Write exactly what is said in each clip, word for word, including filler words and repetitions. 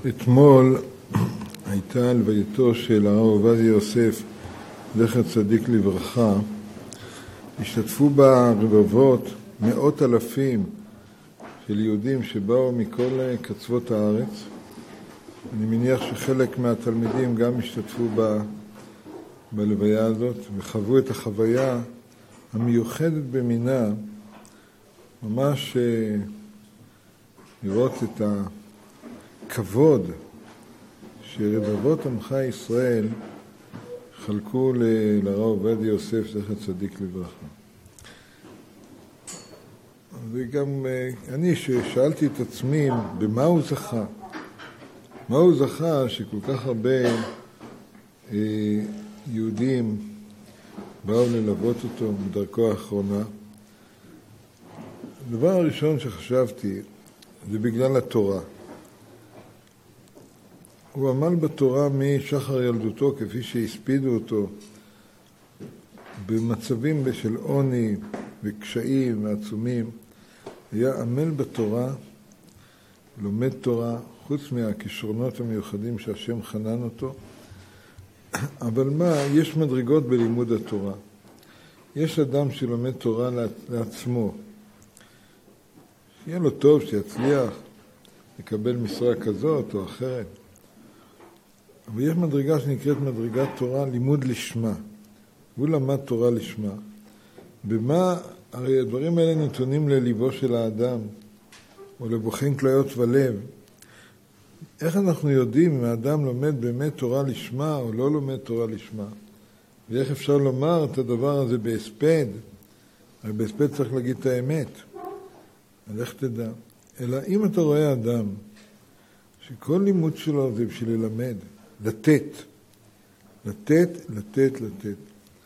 אתמול הייתה הלווייתו של הרב עובדיה יוסף, זכר צדיק לברכה. השתתפו בה רבבות, מאות אלפים של יהודים שבאו מכל קצוות הארץ. אני מניח שחלק מהתלמידים גם השתתפו בה, בלוויה הזאת וחוו את החוויה המיוחדת במינה, ממש לראות את הכבוד שרבבות עמך ישראל חלקו לרב עובדיה יוסף, זכר צדיק לברכה. וגם אני ששאלתי את עצמי במה הוא זכה, מה הוא זכה שכל כך הרבה אה, יהודים באו ללוות אותו בדרכו האחרונה. הדבר הראשון שחשבתי זה בגלל התורה. הוא עמל בתורה משחר ילדותו, כפי שהספידו אותו במצבים של עוני וקשיים ועצומים. היה עמל בתורה, לומד תורה, חוץ מהכישרונות המיוחדים שהשם חנן אותו. אבל מה, יש מדרגות בלימוד התורה. יש אדם שלומד תורה לעצמו. שיהיה לו טוב, שיצליח לקבל משרה כזאת או אחרת. אבל יש מדרגה שנקראת מדרגת תורה, לימוד לשמה. הוא למד תורה לשמה. במה, הרי הדברים האלה נתונים לליבו של האדם, או לבוחן כליות ולב. איך אנחנו יודעים אם האדם לומד באמת תורה לשמה או לא לומד תורה לשמה? ואיך אפשר לומר את הדבר הזה בהספד? הרי בהספד צריך להגיד את האמת. אז איך תדע? אלא אם אתה רואה אדם שכל לימוד שלו זה בשביל ללמד, לתת, לתת, לתת, לתת.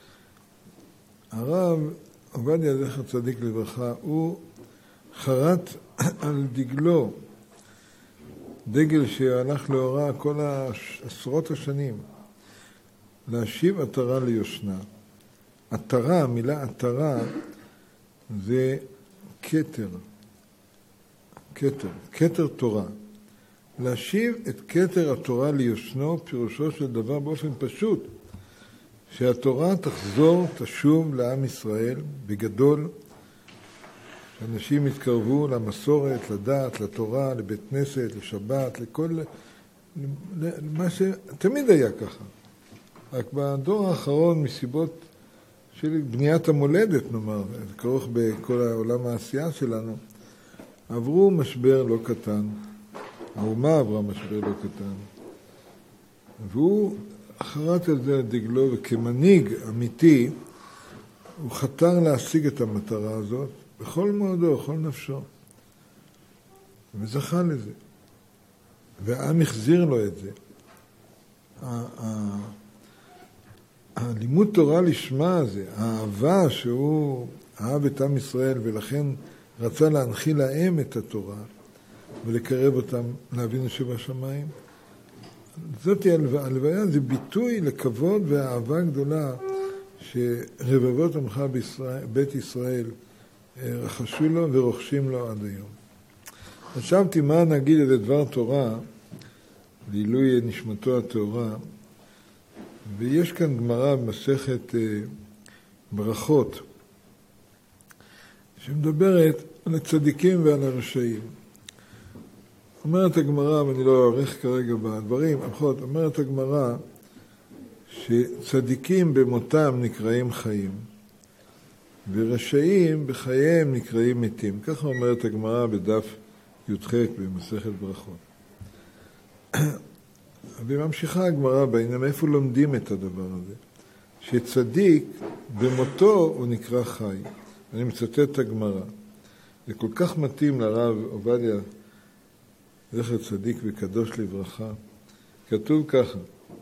הרב עובדיה זכר צדיק לברכה, הוא חרט על דגלו, דגל שהלך לאורה כל עשרות השנים, להשיב עטרה ליושנה. עטרה, המילה עטרה, זה כתר, כתר, כתר תורה. להשיב את כתר התורה ליושנו, פירושו של דבר באופן פשוט, שהתורה תחזור, תשוב לעם ישראל בגדול, שאנשים יתקרבו למסורת, לדת, לתורה, לבית כנסת, לשבת, לכל, מה שתמיד היה ככה. רק בדור האחרון, מסיבות של בניית המולדת, נאמר, זה כרוך בכל העולם העשייה שלנו, עברו משבר לא קטן. האומה עברה משבר לא קטן. והוא חרט על זה דגלו, וכמנהיג אמיתי, הוא חתר להשיג את המטרה הזאת, בכל מאודו, בכל נפשו. וזכה לזה. והעם החזיר לו את זה. הלימוד תורה לשמה הזה, האהבה שהוא אהב את עם ישראל, ולכן רצה להנחיל להם את התורה, ולקרב אותם לאבינו שבשמיים. זאת הלוויה, זה ביטוי לכבוד ואהבה גדולה שרבבות עמך בישראל, בית ישראל רחשו לו ורוכשים לו עד היום. חשבתי מה נגיד את דבר תורה לעילוי נשמתו הטהורה, ויש כאן גמרא במסכת ברכות שמדברת על הצדיקים ועל הרשעים. אומרת הגמרא, ואני לא אערך כרגע בדברים, אומרת הגמרא שצדיקים במותם נקראים חיים, ורשעים בחייהם נקראים מתים. ככה אומרת הגמרא בדף י"ח במסכת ברכות. וממשיכה הגמרא בעניין, איפה לומדים את הדבר הזה? שצדיק במותו הוא נקרא חי. אני מצטט את הגמרא. זה כל כך מתאים לרב עובדיה זכר צדיק וקדוש לברכה. כתוב ככה: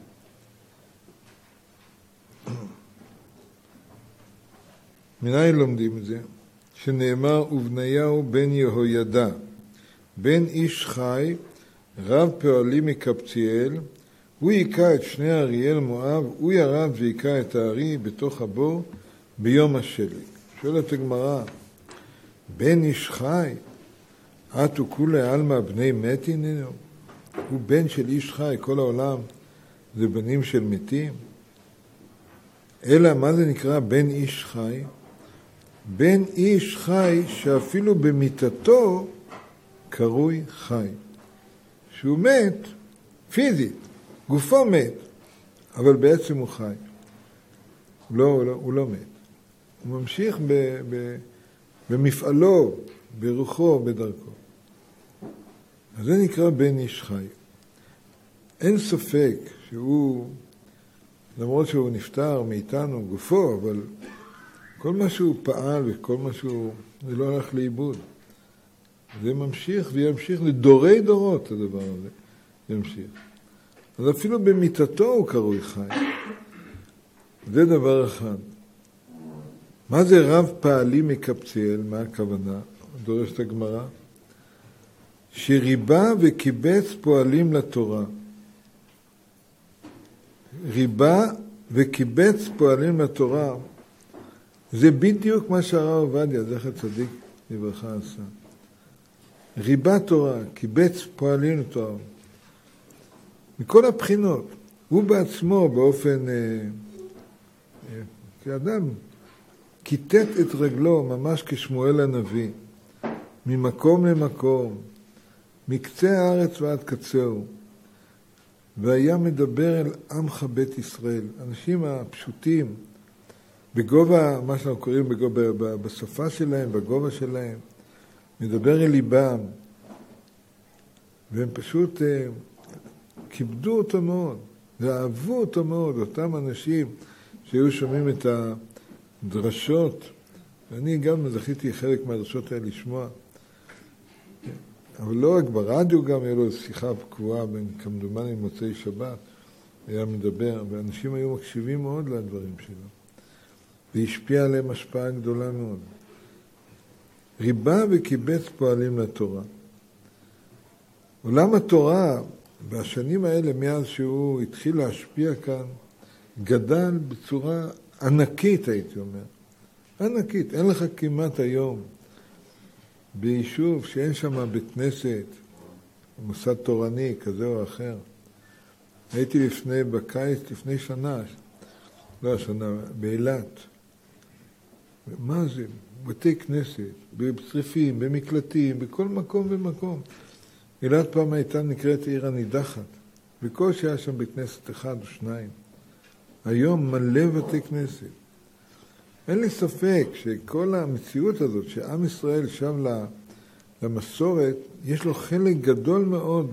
מנין לומדים את זה? שנאמר, ובניהו בן יהוידע, בן איש חי, רב פועלים מקבציאל, הוא יקע את שני אריאל מואב, הוא ירד ויקע את הארי בתוך הבור ביום השלג. שואלת הגמרא, בן איש חי, אתו כולי אלמה בני מת איננו? הוא בן של איש חי, כל העולם זה בנים של מתים. אלא מה זה נקרא בן איש חי? בן איש חי שאפילו במיטתו קרוי חי. שהוא מת פיזית, גופו מת, אבל בעצם הוא חי. לא, הוא לא, הוא לא מת. הוא ממשיך ב, ב, במפעלו, ברוחו, בדרכו. אז זה נקרא בן איש חי. אין ספק שהוא, למרות שהוא נפטר מאיתנו, גופו, אבל כל מה שהוא פעל וכל מה שהוא, זה לא הלך לאיבוד. זה ממשיך וימשיך לדורי דורות, הדבר הזה ימשיך. אז אפילו במיטתו הוא קרוי חי. זה דבר אחד. מה זה רב פעלי מקבציאל? מה הכוונה? דורשת הגמרא. שריבה וקיבץ פועלים לתורה. ריבה וקיבץ פועלים לתורה, זה בדיוק מה שהרב עובדיה, זכר צדיק לברכה, עשה. ריבה תורה, קיבץ פועלים לתורה. מכל הבחינות. הוא בעצמו באופן, אה, אה, כאדם, כיתת את רגלו ממש כשמואל הנביא, ממקום למקום, מקצה הארץ ועד קצהו, והיה מדבר אל עמך בית ישראל, אנשים הפשוטים, בגובה, מה שאנחנו קוראים בגובה, בשפה שלהם, בגובה שלהם, מדבר אל ליבם, והם פשוט אה, כיבדו אותו מאוד, ואהבו אותו מאוד, אותם אנשים שהיו שומעים את הדרשות, ואני גם זכיתי חלק מהדרשות האלה לשמוע, אבל לא רק ברדיו, גם היה לו שיחה קבועה בין כמדומני מוצאי שבת, היה מדבר, ואנשים היו מקשיבים מאוד לדברים שלו, והשפיע עליהם השפעה גדולה מאוד. ריבה וקיבץ פועלים לתורה. עולם התורה, בשנים האלה, מאז שהוא התחיל להשפיע כאן, גדל בצורה ענקית, הייתי אומר. ענקית. אין לך כמעט היום ביישוב שאין שם בית כנסת, מוסד תורני כזה או אחר. הייתי לפני, בקיץ, לפני שנה, לא שנה, באילת. מה זה? בתי כנסת, בצריפים, במקלטים, בכל מקום ומקום. אילת פעם הייתה נקראת עיר הנידחת, וכל שהיה שם בית כנסת אחד או שניים. היום מלא בתי כנסת. אין לי ספק שכל המציאות הזאת, שעם ישראל שב למסורת, יש לו חלק גדול מאוד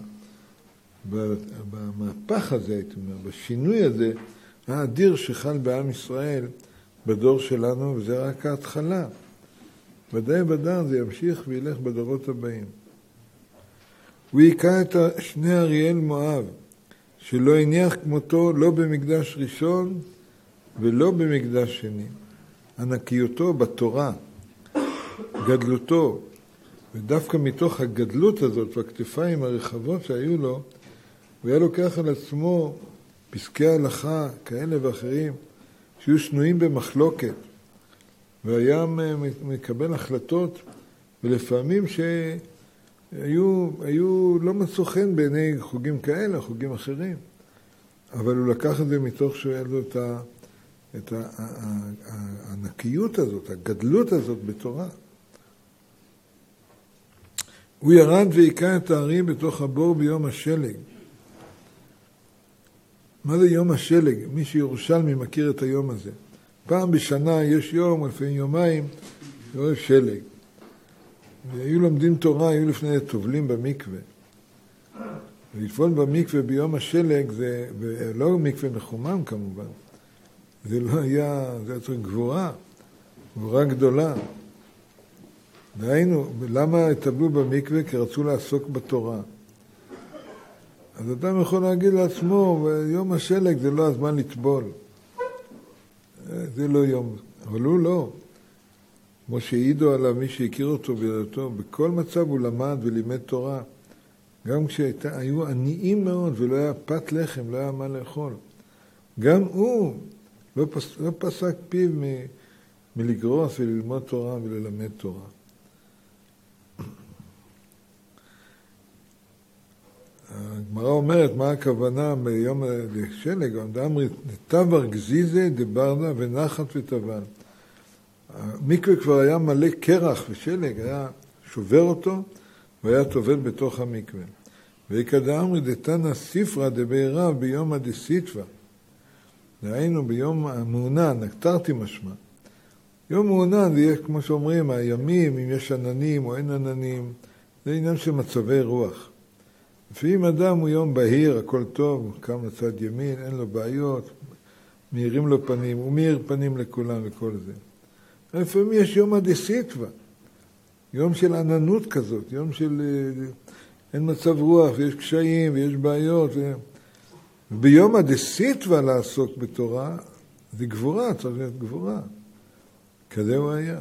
במהפך הזה, הייתי אומר, בשינוי הזה, האדיר שחל בעם ישראל בדור שלנו, וזה רק ההתחלה. ודאי ודאי זה ימשיך וילך בדורות הבאים. הוא היקע את שני אריאל מואב, שלא הניח כמותו לא במקדש ראשון ולא במקדש שני. ענקיותו בתורה, גדלותו, ודווקא מתוך הגדלות הזאת והכתפיים הרחבות שהיו לו, הוא היה לוקח על עצמו פסקי הלכה כאלה ואחרים, שהיו שנויים במחלוקת, והיה מקבל החלטות, ולפעמים שהיו היו לא מצאו חן בעיני חוגים כאלה, חוגים אחרים, אבל הוא לקח את זה מתוך שהוא היה לו את, ה, את ה, הענקיות הזאת, הגדלות הזאת בתורה. הוא ירד ויקע את הערים בתוך הבור ביום השלג. מה זה יום השלג? מי שירושלמי מכיר את היום הזה. פעם בשנה יש יום, לפעמים יומיים, יום שלג. והיו לומדים תורה, היו לפני טובלים במקווה. ולטבול במקווה ביום השלג, זה, ולא מקווה מחומם כמובן, זה לא היה, זה הייתה גבורה, גבורה גדולה. דהיינו, למה טבלו במקווה? כי רצו לעסוק בתורה. אז אדם יכול להגיד לעצמו, יום השלג זה לא הזמן לטבול. זה לא יום, אבל הוא לא. כמו שהעידו עליו מי שהכיר אותו וידעתו, בכל מצב הוא למד ולימד תורה. גם כשהיו עניים מאוד ולא היה פת לחם, לא היה מה לאכול. גם הוא לא, פס, לא פסק פיו מ, מלגרוס וללמוד תורה וללמד תורה. הגמרא אומרת, מה הכוונה ביום לשלג? אמרי, נתבר גזיזה דברדה ונחת וטבל. המקווה כבר היה מלא קרח ושלג, היה שובר אותו, והיה טובל בתוך המקווה. ויקדא אמרי דתנא ספרא דבעירא ביום הדסיטבא. דהיינו ביום המעונן, נקטרתי משמע. יום מעונן זה יהיה, כמו שאומרים, הימים, אם יש עננים או אין עננים, זה עניין של מצבי רוח. לפעמים אדם הוא יום בהיר, הכל טוב, קם לצד ימין, אין לו בעיות, מאירים לו פנים, הוא מאיר פנים לכולם וכל זה. לפעמים יש יום הדסיטבא, יום של עננות כזאת, יום של אין מצב רוח ויש קשיים ויש בעיות. ו... וביום הדסיטבא לעסוק בתורה, זה גבורה, צריך להיות גבורה. כזה הוא היה.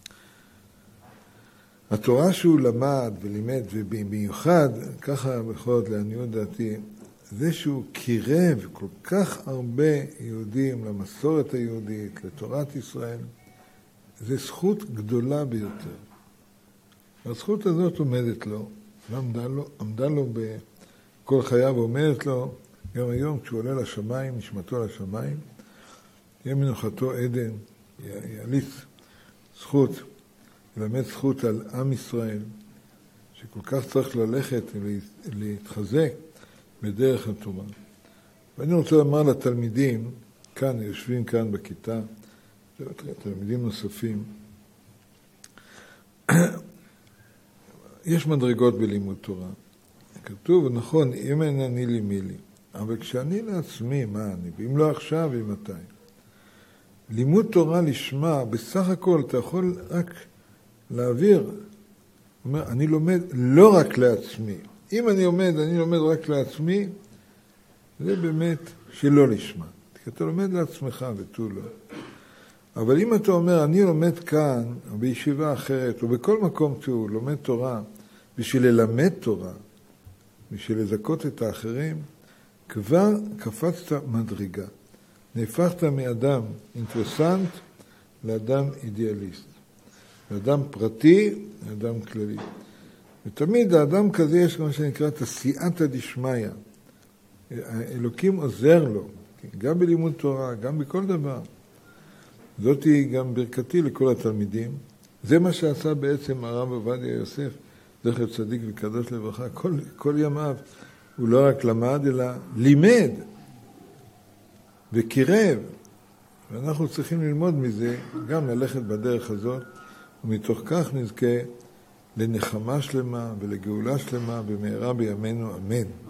התורה שהוא למד ולימד, ובמיוחד, ככה בכל זאת לעניות דעתי, זה שהוא קירב כל כך הרבה יהודים למסורת היהודית, לתורת ישראל, זה זכות גדולה ביותר. הזכות הזאת עומדת לו, ועמדה לו, עמדה לו בכל חייו, ועומדת לו גם היום כשהוא עולה לשמיים, נשמתו לשמיים, יהיה מנוחתו עדן, יעליץ זכות, ילמד זכות על עם ישראל, שכל כך צריך ללכת ולהתחזק בדרך התורה. ואני רוצה לומר לתלמידים, כאן, יושבים כאן בכיתה, תלמידים נוספים, יש מדרגות בלימוד תורה. כתוב, נכון, אם אין אני לי מי לי, אבל כשאני לעצמי, מה אני? ואם לא עכשיו, ומתי? לימוד תורה לשמה, בסך הכל אתה יכול רק להעביר. אומר, אני לומד לא רק לעצמי. אם אני עומד, אני לומד רק לעצמי, זה באמת שלא לשמה. כי אתה לומד לעצמך ותו לא. אבל אם אתה אומר, אני לומד כאן, או בישיבה אחרת, או בכל מקום שהוא לומד תורה, בשביל ללמד תורה, בשביל לזכות את האחרים, כבר קפצת מדרגה. נהפכת מאדם אינטרסנט לאדם אידיאליסט. לאדם פרטי, לאדם כללי. ותמיד האדם כזה יש מה שנקרא תסיעתא דשמיא. האלוקים עוזר לו, גם בלימוד תורה, גם בכל דבר. זאת היא גם ברכתי לכל התלמידים. זה מה שעשה בעצם הרב עובדיה יוסף, זכר צדיק וקדוש לברכה. כל, כל ימיו הוא לא רק למד, אלא לימד וקירב. ואנחנו צריכים ללמוד מזה, גם ללכת בדרך הזאת, ומתוך כך נזכה לנחמה שלמה ולגאולה שלמה במהרה בימינו, אמן.